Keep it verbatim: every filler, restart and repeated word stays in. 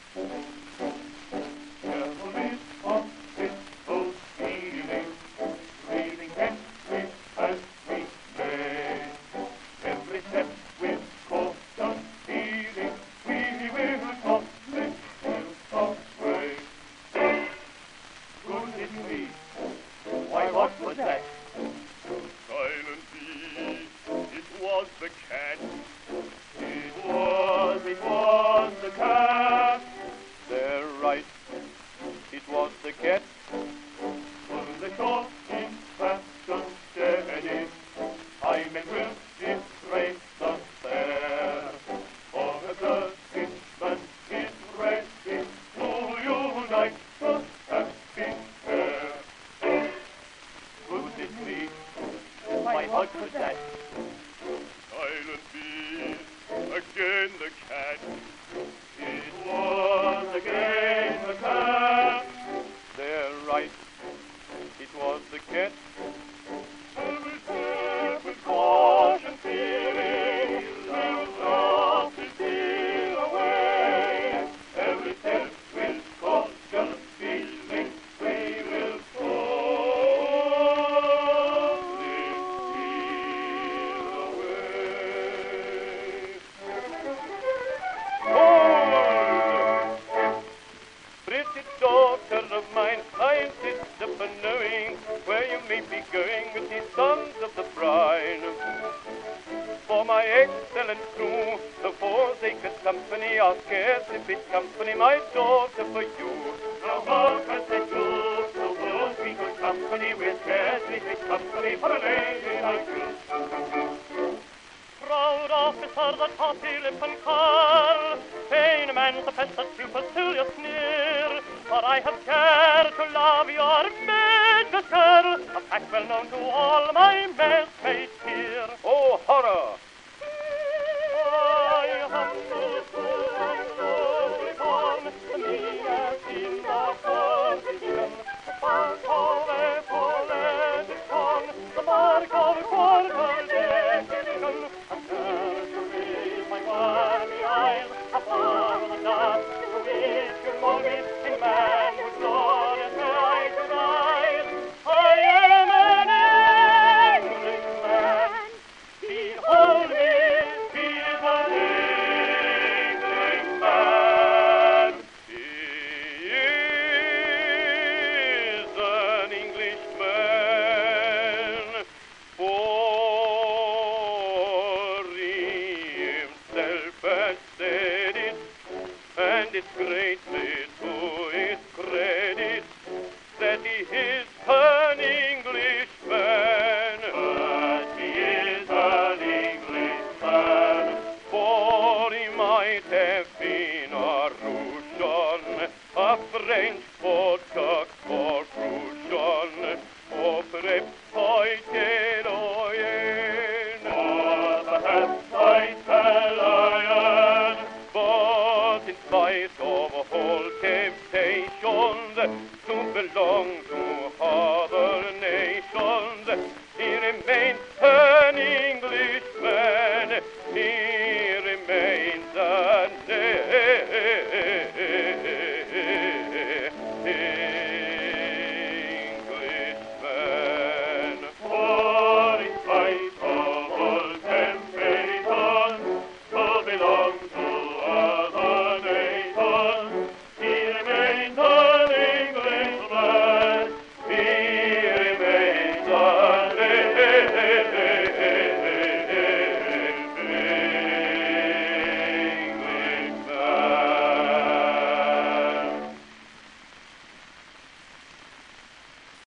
Carefully on this old feeling, breathing gently as we may. Every step with caution feeling, we will softly tilt away. Goodness me, why what was that? Silent beast, it was the cat. It was, it was the cat. They're right, it was the cat. On the shore in fashion steady, I men will disgrace the fair. For the Turkishman is ready to unite the happy pair. Goodness me, why what was that? Silent beast, again the cat. It was again the cat. They're right, it was the cat. Every step with caution feeling, will softly steal away. Every step with caution feeling, we will softly steal away. Hold! Pretty daughter of mine, I insist upon knowing where you may be going with these sons of the brine. For my excellent crew, the forsaken company are scarcely fit company, my daughter, for you. Now what has they do? The world be good company, we're scarcely fit company for a lady like you. Proud officer, that haughty lip and curl, vain man's offence, that supercilious sneer, for I have cared to love your maid's girl, a fact well known to all my messmates here. Oh, horror! I humble fool and lowly born, me as in the forsaken, the mark of a poetic corn, the mark of a quarter dedication, and there to read my wormy eyes, upon the dust, to which you mold me in manhood glorious may I should rise. I am an Englishman, behold me. It's greatly to his credit that he is an Englishman. But he is an Englishman. For he might have been a Russian, a French vodka for Russian, or perhaps Italian, or perhaps Italian. But in spite of all temptations to belong to other nations, he remains an Englishman.